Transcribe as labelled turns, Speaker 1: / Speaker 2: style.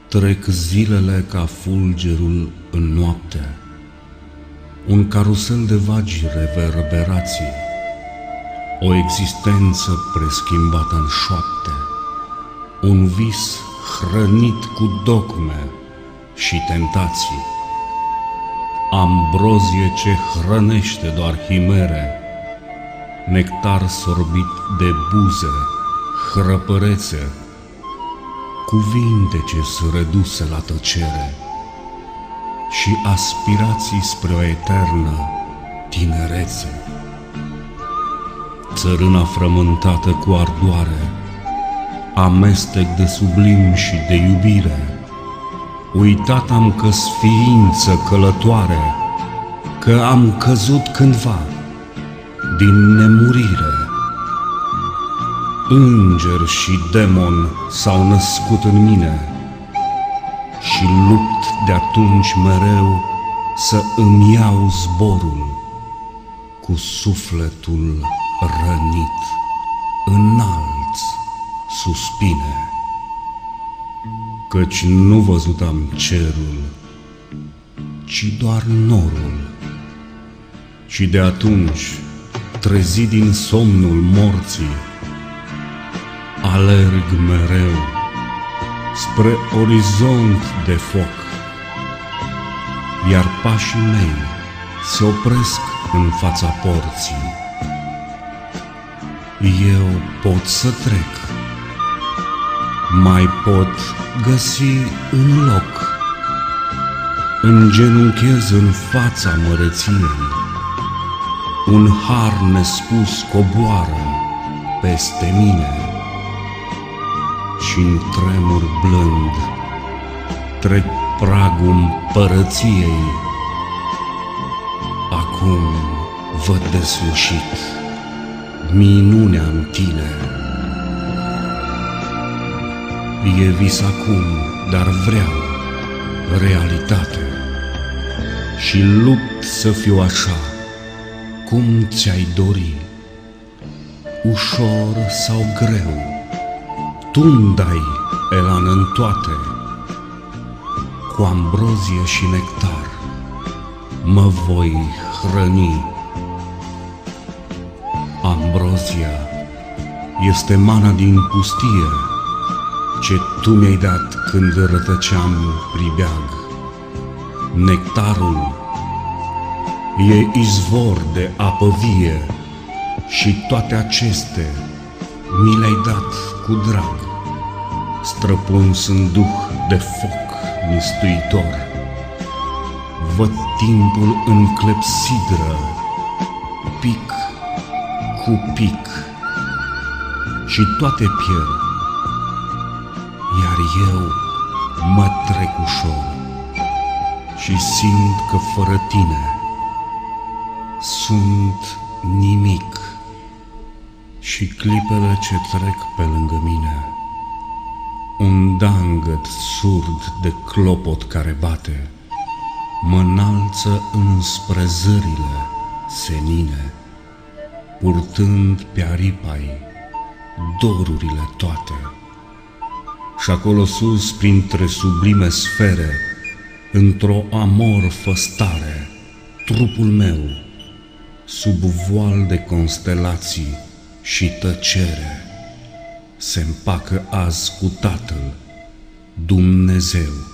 Speaker 1: Trec zilele ca fulgerul în noapte, un carusel de vagi reverberații, o existență preschimbată în șoapte, un vis hrănit cu dogme și tentații, ambrozie ce hrănește doar chimere, nectar sorbit de buze, hrăpărețe, cuvinte ce sunt reduse la tăcere și aspirații spre o eternă tinerețe. Țărâna frământată cu ardoare, amestec de sublim și de iubire, uitat am că-s ființă călătoare, că am căzut cândva din nemurire. Înger și demon s-au născut în mine și lupt de atunci mereu să îmi iau zborul cu sufletul rănit, înalt suspine, căci nu văzut am cerul, ci doar norul. Și de atunci, trezit din somnul morții, alerg mereu spre orizont de foc, iar pașii mei se opresc în fața porții. Eu pot să trec, mai pot găsi un loc, îngenunchez în fața măreției, un har nespus coboară peste mine și-n tremur blând trec pragul împărăției. Acum văd deslușit minunea în tine. E vis acum, dar vreau realitate și lupt să fiu așa cum ți-ai dori, ușor sau greu. Tu-mi dai elan în toate, cu ambrozie și nectar mă voi hrăni. Ambrozia este mana din pustie ce tu mi-ai dat când rătăceam pribeag. Nectarul e izvor de apă vie și toate acestea mi le-ai dat cu drag, străpuns în duh de foc mistuitor. Văd timpul în clepsidră, pic cu pic, și toate pierd, iar eu mă trec ușor și simt că fără tine sunt nimic. Și clipele ce trec pe lângă mine, un dangăt surd de clopot care bate, mă înalță înspre zările senine, purtând pe aripai dorurile toate. Și acolo sus, printre sublime sfere, într-o amorfă stare, trupul meu, sub voal de constelații și tăcere, se împacă azi cu Tatăl Dumnezeu.